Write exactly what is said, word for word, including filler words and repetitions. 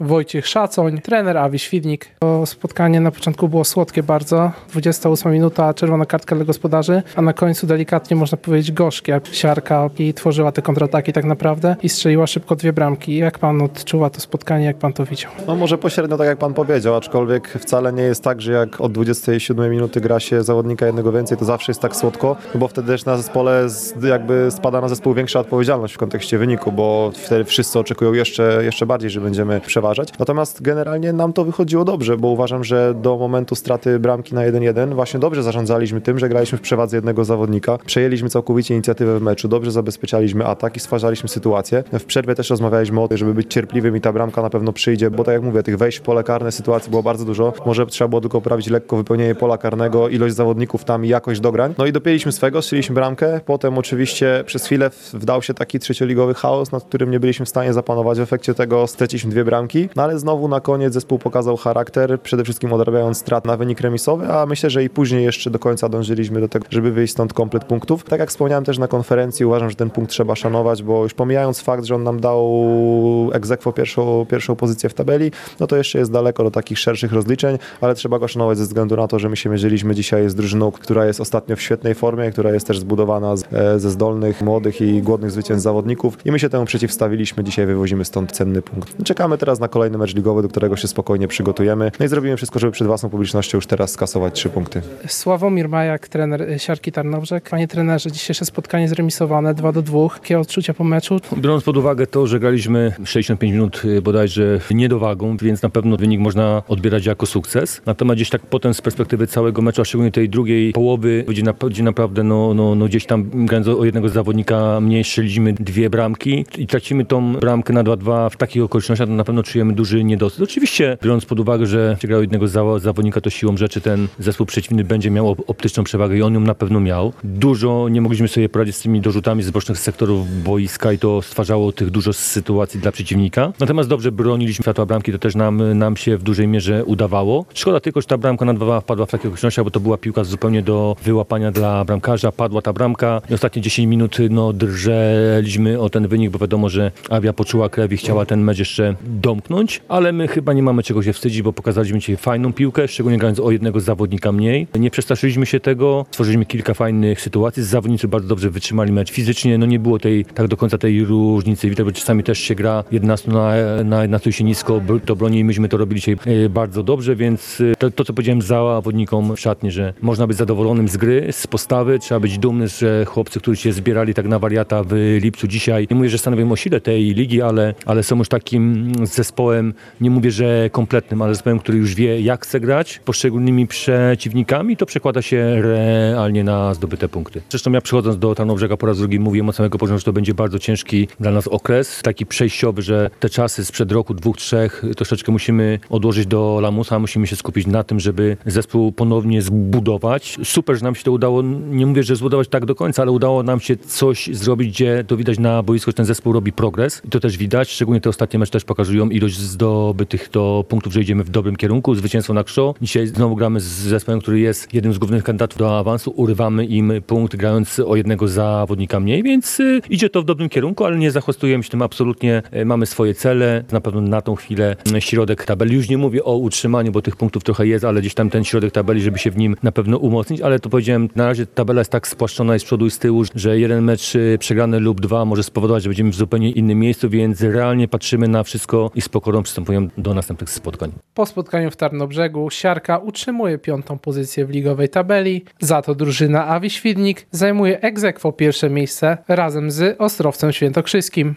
Wojciech Szacoń, trener Awi Świdnik. To spotkanie na początku było słodkie bardzo. dwudziesta ósma minuta, czerwona kartka dla gospodarzy, a na końcu delikatnie można powiedzieć gorzkie. Siarka i tworzyła te kontrataki tak naprawdę i strzeliła szybko dwie bramki. Jak pan odczuwa to spotkanie, jak pan to widział? No może pośrednio tak jak pan powiedział, aczkolwiek wcale nie jest tak, że jak od dwudziestej siódmej minuty gra się zawodnika jednego więcej, to zawsze jest tak słodko, bo wtedy też na zespole jakby spada na zespół większa odpowiedzialność w kontekście wyniku, bo wtedy wszyscy oczekują jeszcze, jeszcze bardziej, że będziemy przeważać. Natomiast generalnie nam to wychodziło dobrze, bo uważam, że do momentu straty bramki na jeden jeden właśnie dobrze zarządzaliśmy tym, że graliśmy w przewadze jednego zawodnika, przejęliśmy całkowicie inicjatywę w meczu, dobrze zabezpieczaliśmy atak i stwarzaliśmy sytuację. W przerwie też rozmawialiśmy o tym, żeby być cierpliwym i ta bramka na pewno przyjdzie, bo tak jak mówię, tych wejść w pole karne sytuacji było bardzo dużo. Może trzeba było tylko poprawić lekko wypełnienie pola karnego, ilość zawodników tam i jakość dograń. No i dopięliśmy swego, strzeliśmy bramkę. Potem oczywiście przez chwilę wdał się taki trzecioligowy chaos, nad którym nie byliśmy w stanie zapanować. W efekcie tego straciliśmy dwie bramki, no ale znowu na koniec zespół pokazał charakter, przede wszystkim odrabiając strat na wynik remisowy, a myślę, że i później jeszcze do końca dążyliśmy do tego, żeby wyjść stąd komplet punktów. Tak jak wspomniałem też na konferencji, uważam, że ten punkt trzeba szanować, bo już pomijając fakt, że on nam dał ex aequo pierwszą, pierwszą pozycję w tabeli, no to jeszcze jest daleko do takich szerszych rozliczeń, ale trzeba go szanować ze względu na to, że my się mierzyliśmy dzisiaj z drużyną, która jest ostatnio w świetnej formie, która jest też zbudowana z, ze zdolnych, młodych i głodnych zwycięstw zawodników i my się temu przeciwstawiliśmy. Dzisiaj wywozimy stąd cenny punkt. Czekamy teraz na kolejny mecz ligowy, do którego się spokojnie przygotujemy. No i zrobimy wszystko, żeby przed własną publicznością już teraz skasować trzy punkty. Sławomir Majak, trener Siarki Tarnobrzeg. Panie trenerze, dzisiejsze spotkanie zremisowane dwa do dwóch. Jakie odczucia po meczu? Biorąc pod uwagę to, że graliśmy sześćdziesiąt pięć minut bodajże niedowagą, więc na pewno wynik można odbierać jako sukces. Natomiast gdzieś tak potem z perspektywy całego meczu, a szczególnie tej drugiej połowy, gdzie, na, gdzie naprawdę no, no, no gdzieś tam grając o jednego zawodnika mniej strzeliliśmy dwie bramki i tracimy tą bramkę na dwa dwa w takich okolicznościach, to na pewno czujemy duży niedosyt. Oczywiście biorąc pod uwagę, że się grał jednego zawodnika, to siłą rzeczy ten zespół przeciwny będzie miał optyczną przewagę i on ją na pewno miał. Dużo nie mogliśmy sobie poradzić z tymi dorzutami z bocznych sektorów boiska i to stwarzało tych dużo sytuacji dla przeciwnika. Natomiast dobrze broniliśmy światła bramki, to też nam, nam się w dużej mierze udawało. Szkoda tylko, że ta bramka na dwa dwa wpadła w takich okolicznościach, bo to była piłka zupełnie do wyłapania dla bramkarza. Padła ta bramka i ostatnie dziesięć minut no, drżeliśmy o ten wynik, bo wiadomo, że Awia poczuła krew i chciała ten mecz jeszcze domknąć, ale my chyba nie mamy czego się wstydzić, bo pokazaliśmy dzisiaj fajną piłkę, szczególnie grając o jednego zawodnika mniej. Nie przestraszyliśmy się tego, stworzyliśmy kilka fajnych sytuacji, zawodnicy bardzo dobrze wytrzymali mecz fizycznie, no nie było tej, tak do końca tej różnicy, widać, bo czasami też się gra jedenastu na, na jedenastu się nisko, to broni i myśmy to robili dzisiaj bardzo dobrze, więc to, to co powiedziałem zawodnikom w szatni, że można być zadowolonym z gry, z postawy, trzeba być dumny, że chłopcy, którzy się zbierali tak na wariata w lipcu dzisiaj, nie mówię, że stanowią o sile tej ligi, ale, ale są już takim zespołem, nie mówię, że kompletnym, ale zespołem, który już wie, jak chce grać poszczególnymi przeciwnikami, to przekłada się realnie na zdobyte punkty. Zresztą ja przychodząc do Tarnobrzega po raz drugi mówię od samego poziomu, że to będzie bardzo ciężki dla nas okres, taki przejściowy, że te czasy sprzed roku, dwóch, trzech, troszeczkę musimy odłożyć do lamusa, musimy się skupić na tym, żeby zespół ponownie zbudować. Super, że nam się to udało, nie mówię, że zbudować tak do końca, ale udało nam się coś zrobić, gdzie to widać na boisku, że ten zespół robi progres i to też widać, szczególnie te ostatnie mecze też pokazują ilość zdobytych do punktów, że idziemy w dobrym kierunku, zwycięstwo na Krzoo. Dzisiaj znowu gramy z zespołem, który jest jednym z głównych kandydatów do awansu, urywamy im punkt grając o jednego zawodnika mniej, więc y, idzie to w dobrym kierunku, ale nie zachwostujemy się tym absolutnie, y, mamy swoje cele, na pewno na tą chwilę y, środek tabeli, już nie mówię o utrzymaniu, bo tych punktów trochę jest, ale gdzieś tam ten środek tabeli, żeby się w nim na pewno umocnić, ale to powiedziałem, na razie tabela jest tak spłaszczona i z przodu i z tyłu, że jeden mecz y, przegrany lub dwa może spowodować, że będziemy w zupełnie innym miejscu, więc realnie patrzymy na wszystko i z pokorą przystępujemy do następnych spotkań. Po spotkaniu w Tarnobrzegu Siarka utrzymuje piątą pozycję w ligowej tabeli, za to drużyna Awi Świdnik zajmuje ex aequo pierwsze miejsce razem z Ostrowcem Świętokrzyskim.